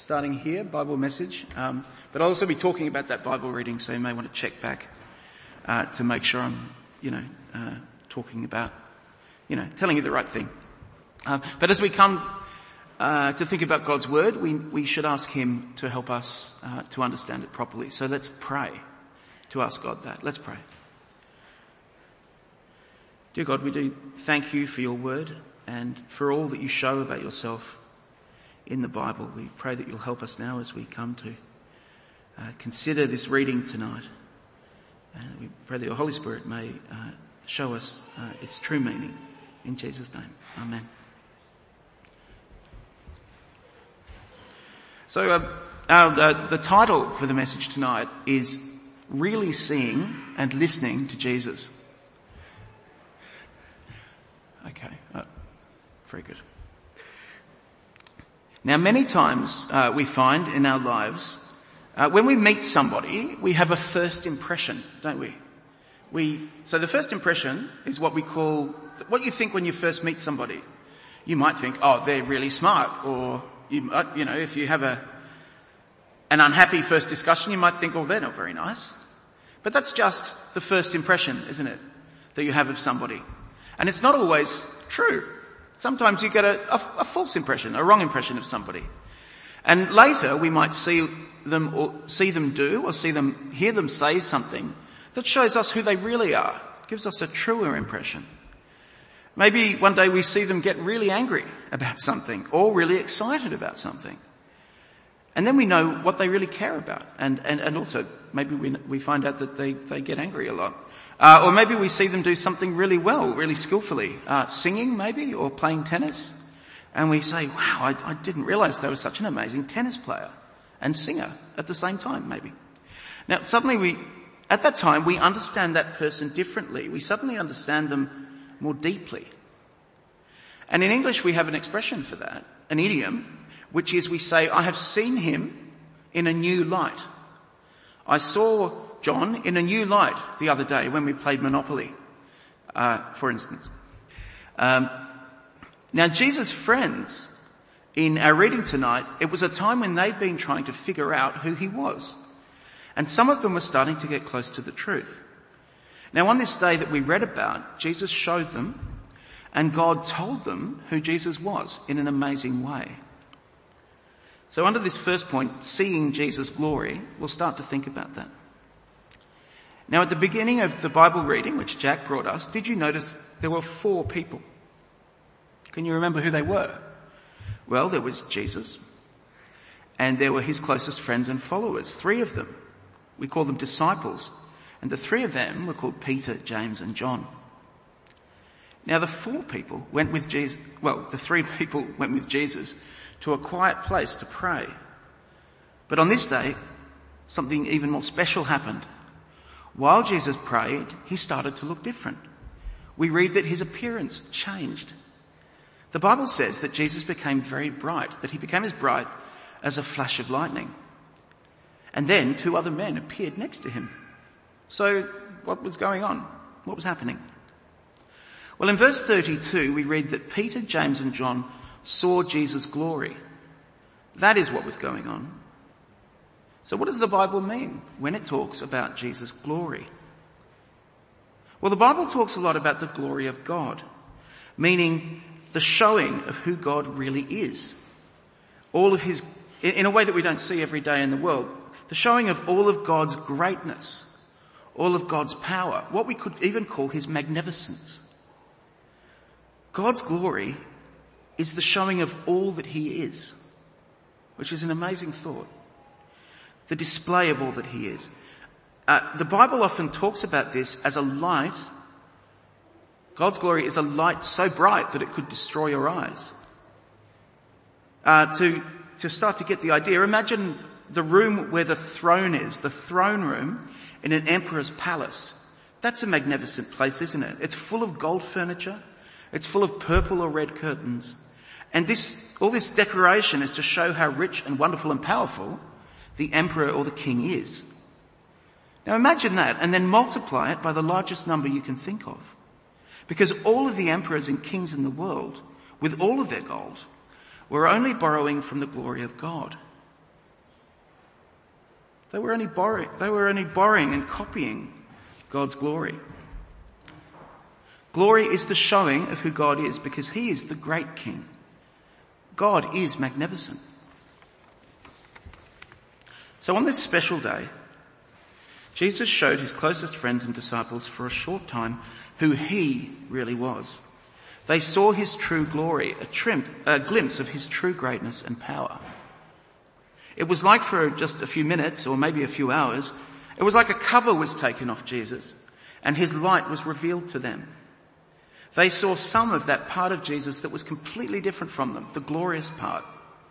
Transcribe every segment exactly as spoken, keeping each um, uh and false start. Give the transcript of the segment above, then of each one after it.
starting here, Bible message. Um, but I'll also be talking about that Bible reading, so you may want to check back uh, to make sure I'm, you know, uh, talking about, you know, telling you the right thing. Um, but as we come uh, to think about God's Word, we, we should ask Him to help us uh, to understand it properly. So let's pray to ask God that. Let's pray. Dear God, we do thank you for your Word and for all that you show about yourself in the Bible. We pray that you'll help us now as we come to uh, consider this reading tonight. And we pray that your Holy Spirit may uh, show us uh, its true meaning. In Jesus' name, amen. So uh, our, uh, the title for the message tonight is Really Seeing and Listening to Jesus. Okay, uh, very good. Now, many times uh, we find in our lives, uh, when we meet somebody, we have a first impression, don't we? We so the first impression is what we call what you think when you first meet somebody. You might think, oh, they're really smart, or you might, you know, if you have a an unhappy first discussion, you might think, oh, they're not very nice. But that's just the first impression, isn't it, that you have of somebody, and it's not always true. Sometimes you get a, a, a false impression, a wrong impression of somebody. And later we might see them or see them do or see them, hear them say something that shows us who they really are, gives us a truer impression. Maybe one day we see them get really angry about something or really excited about something. And then we know what they really care about. And, and, and also maybe we, we find out that they, they get angry a lot. Uh, or maybe we see them do something really well, really skillfully, uh, singing maybe, or playing tennis. And we say, wow, I, I didn't realize they were such an amazing tennis player and singer at the same time, maybe. Now suddenly we, at that time, we understand that person differently. We suddenly understand them more deeply. And in English we have an expression for that, an idiom, which is we say, I have seen him in a new light. I saw John in a new light the other day when we played Monopoly, uh, for instance. Um, now Jesus' friends in our reading tonight, it was a time when they'd been trying to figure out who he was. And some of them were starting to get close to the truth. Now on this day that we read about, Jesus showed them and God told them who Jesus was in an amazing way. So under this first point, seeing Jesus' glory, we'll start to think about that. Now at the beginning of the Bible reading, which Jack brought us, did you notice there were four people? Can you remember who they were? Well, there was Jesus, and there were his closest friends and followers, three of them. We call them disciples, and the three of them were called Peter, James and John. Now the four people went with Jesus, well, the three people went with Jesus to a quiet place to pray. But on this day, something even more special happened. While Jesus prayed, he started to look different. We read that his appearance changed. The Bible says that Jesus became very bright, that he became as bright as a flash of lightning. And then two other men appeared next to him. So what was going on? What was happening? Well, in verse thirty-two, we read that Peter, James and John saw Jesus' glory. That is what was going on. So what does the Bible mean when it talks about Jesus' glory? Well, the Bible talks a lot about the glory of God, meaning the showing of who God really is. All of his, in a way that we don't see every day in the world, the showing of all of God's greatness, all of God's power, what we could even call his magnificence. God's glory is the showing of all that he is, which is an amazing thought. The display of all that he is. Uh, the Bible often talks about this as a light. God's glory is a light so bright that it could destroy your eyes. Uh, to, to start to get the idea, imagine the room where the throne is, the throne room in an emperor's palace. That's a magnificent place, isn't it? It's full of gold furniture. It's full of purple or red curtains. And this, all this decoration is to show how rich and wonderful and powerful the emperor or the king is. Now imagine that and then multiply it by the largest number you can think of. Because all of the emperors and kings in the world, with all of their gold, were only borrowing from the glory of God. They were only borrowing, they were only borrowing and copying God's glory. Glory is the showing of who God is because he is the great King. God is magnificent. So on this special day, Jesus showed his closest friends and disciples for a short time who he really was. They saw his true glory, a, trim, a glimpse of his true greatness and power. It was like for just a few minutes or maybe a few hours, it was like a cover was taken off Jesus and his light was revealed to them. They saw some of that part of Jesus that was completely different from them, the glorious part.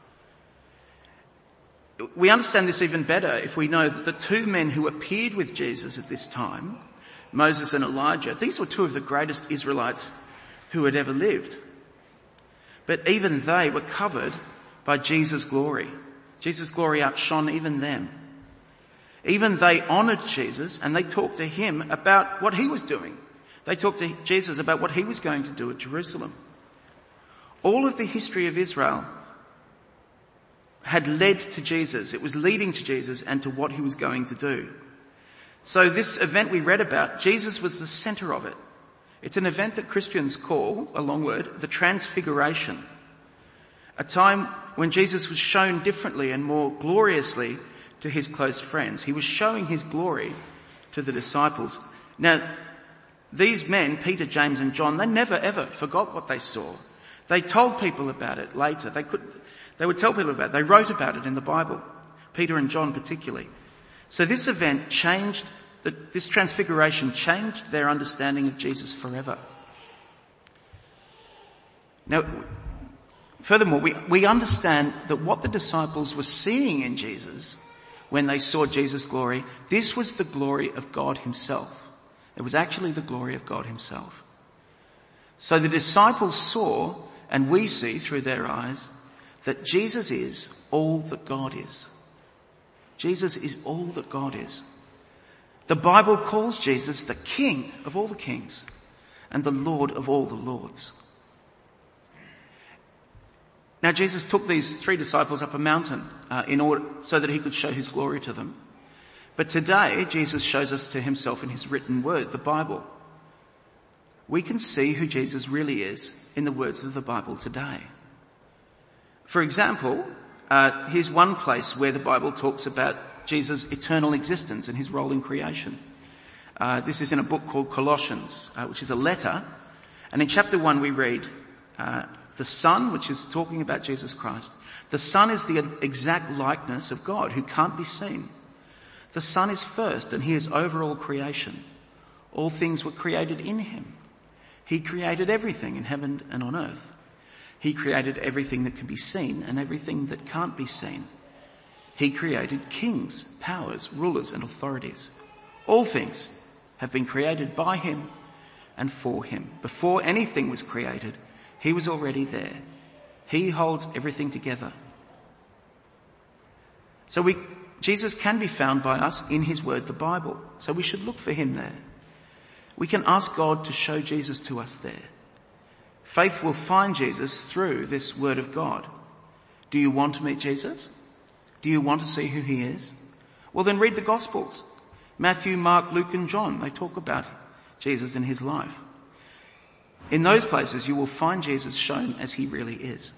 We understand this even better if we know that the two men who appeared with Jesus at this time, Moses and Elijah, these were two of the greatest Israelites who had ever lived. But even they were covered by Jesus' glory. Jesus' glory outshone even them. Even they honoured Jesus and they talked to him about what he was doing. They talked to Jesus about what he was going to do at Jerusalem. All of the history of Israel had led to Jesus. It was leading to Jesus and to what he was going to do. So this event we read about, Jesus was the centre of it. It's an event that Christians call, a long word, the Transfiguration. A time when Jesus was shown differently and more gloriously to his close friends. He was showing his glory to the disciples. Now, these men, Peter, James and John, they never ever forgot what they saw. They told people about it later. They could, they would tell people about it. They wrote about it in the Bible. Peter and John particularly. So this event changed, this transfiguration changed their understanding of Jesus forever. Now, furthermore, we, we understand that what the disciples were seeing in Jesus when they saw Jesus' glory, this was the glory of God himself. It was actually the glory of God himself. So the disciples saw, and we see through their eyes, that Jesus is all that God is. Jesus is all that God is. The Bible calls Jesus the King of all the kings and the Lord of all the lords. Now Jesus took these three disciples up a mountain uh, in order so that he could show his glory to them. But today Jesus shows us to himself in his written word, the Bible. We can see who Jesus really is in the words of the Bible today. For example, uh, here's one place where the Bible talks about Jesus' eternal existence and his role in creation. Uh, this is in a book called Colossians, uh, which is a letter. And in chapter one we read, uh, the Son, which is talking about Jesus Christ, the Son is the exact likeness of God who can't be seen. The Son is first and he is over all creation. All things were created in him. He created everything in heaven and on earth. He created everything that can be seen and everything that can't be seen. He created kings, powers, rulers and authorities. All things have been created by him and for him. Before anything was created, he was already there. He holds everything together. So we, Jesus can be found by us in his word, the Bible. So we should look for him there. We can ask God to show Jesus to us there. Faith will find Jesus through this word of God. Do you want to meet Jesus? Do you want to see who he is? Well, then read the Gospels. Matthew, Mark, Luke and John, they talk about Jesus and his life. In those places you will find Jesus shown as he really is.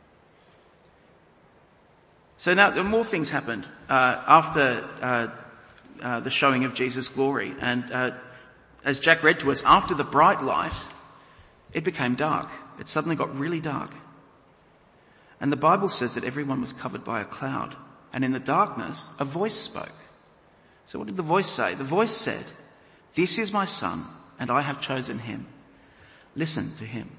So now there more things happened uh, after uh, uh, the showing of Jesus' glory. And uh, as Jack read to us, after the bright light, it became dark. It suddenly got really dark. And the Bible says that everyone was covered by a cloud. And in the darkness, a voice spoke. So what did the voice say? The voice said, "This is my son, and I have chosen him. Listen to him."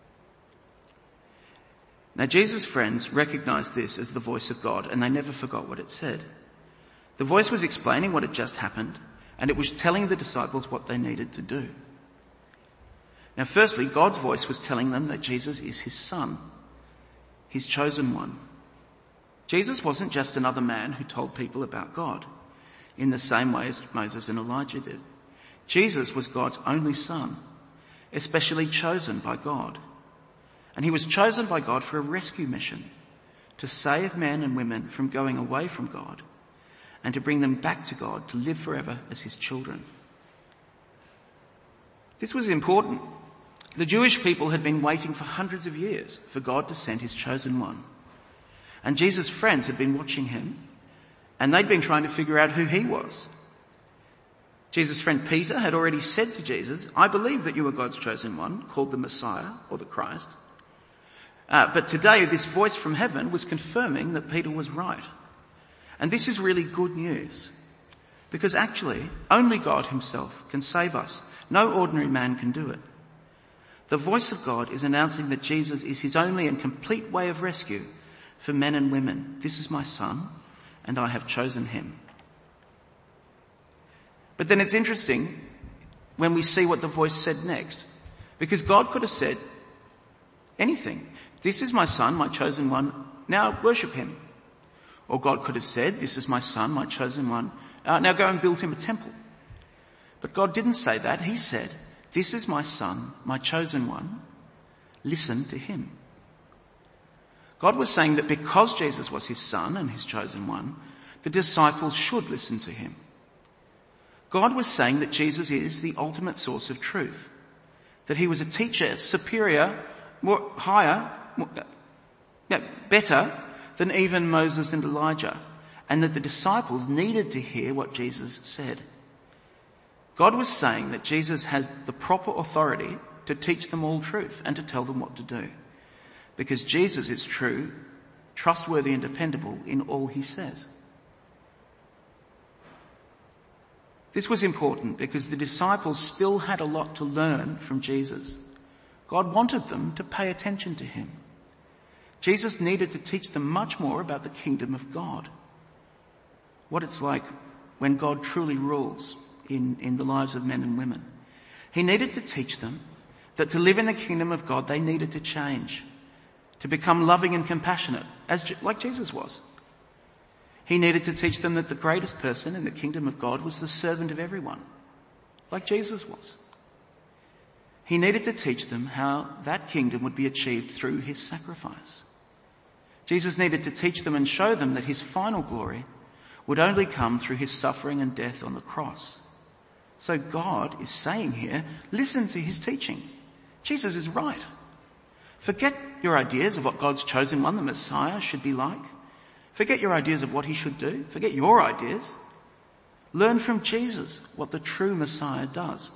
Now Jesus' friends recognized this as the voice of God, and they never forgot what it said. The voice was explaining what had just happened, and it was telling the disciples what they needed to do. Now firstly, God's voice was telling them that Jesus is his son, his chosen one. Jesus wasn't just another man who told people about God in the same way as Moses and Elijah did. Jesus was God's only son, especially chosen by God. And he was chosen by God for a rescue mission to save men and women from going away from God and to bring them back to God, to live forever as his children. This was important. The Jewish people had been waiting for hundreds of years for God to send his chosen one. And Jesus' friends had been watching him, and they'd been trying to figure out who he was. Jesus' friend Peter had already said to Jesus, "I believe that you are God's chosen one, called the Messiah or the Christ." Uh, but today this voice from heaven was confirming that Peter was right. And this is really good news, because actually only God himself can save us. No ordinary man can do it. The voice of God is announcing that Jesus is his only and complete way of rescue for men and women. "This is my son, and I have chosen him." But then it's interesting when we see what the voice said next, because God could have said anything. "This is my son, my chosen one, now worship him." Or God could have said, "This is my son, my chosen one, uh, now go and build him a temple." But God didn't say that. He said, "This is my son, my chosen one, listen to him." God was saying that because Jesus was his son and his chosen one, the disciples should listen to him. God was saying that Jesus is the ultimate source of truth, that he was a teacher superior, more higher, more, yeah, better than even Moses and Elijah, and that the disciples needed to hear what Jesus said. God was saying that Jesus has the proper authority to teach them all truth and to tell them what to do, because Jesus is true, trustworthy and dependable in all he says. This was important because the disciples still had a lot to learn from Jesus. God wanted them to pay attention to him. Jesus needed to teach them much more about the kingdom of God, what it's like when God truly rules in, in the lives of men and women. He needed to teach them that to live in the kingdom of God, they needed to change, to become loving and compassionate, as like Jesus was. He needed to teach them that the greatest person in the kingdom of God was the servant of everyone, like Jesus was. He needed to teach them how that kingdom would be achieved through his sacrifice. Jesus needed to teach them and show them that his final glory would only come through his suffering and death on the cross. So God is saying here, listen to his teaching. Jesus is right. Forget your ideas of what God's chosen one, the Messiah, should be like. Forget your ideas of what he should do. Forget your ideas. Learn from Jesus what the true Messiah does.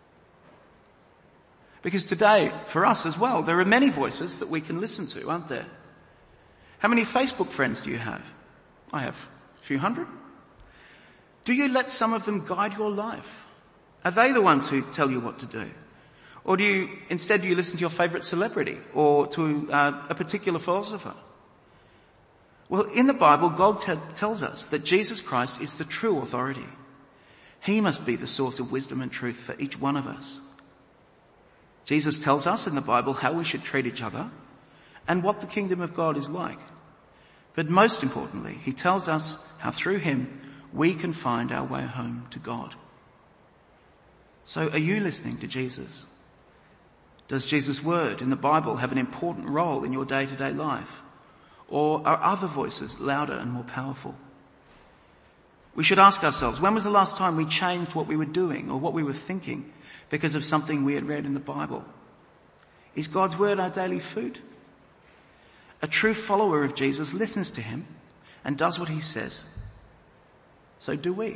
Because today, for us as well, there are many voices that we can listen to, aren't there? How many Facebook friends do you have? I have a few hundred. Do you let some of them guide your life? Are they the ones who tell you what to do? Or do you, instead, do you listen to your favourite celebrity or to uh, a particular philosopher? Well, in the Bible, God t- tells us that Jesus Christ is the true authority. He must be the source of wisdom and truth for each one of us. Jesus tells us in the Bible how we should treat each other and what the kingdom of God is like. But most importantly, he tells us how through him we can find our way home to God. So are you listening to Jesus? Does Jesus' word in the Bible have an important role in your day-to-day life? Or are other voices louder and more powerful? We should ask ourselves, when was the last time we changed what we were doing or what we were thinking because of something we had read in the Bible? Is God's word our daily food? A true follower of Jesus listens to him and does what he says. So do we.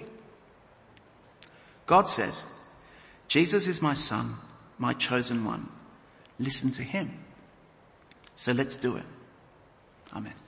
God says, Jesus is my son, my chosen one. Listen to him. So let's do it. Amen.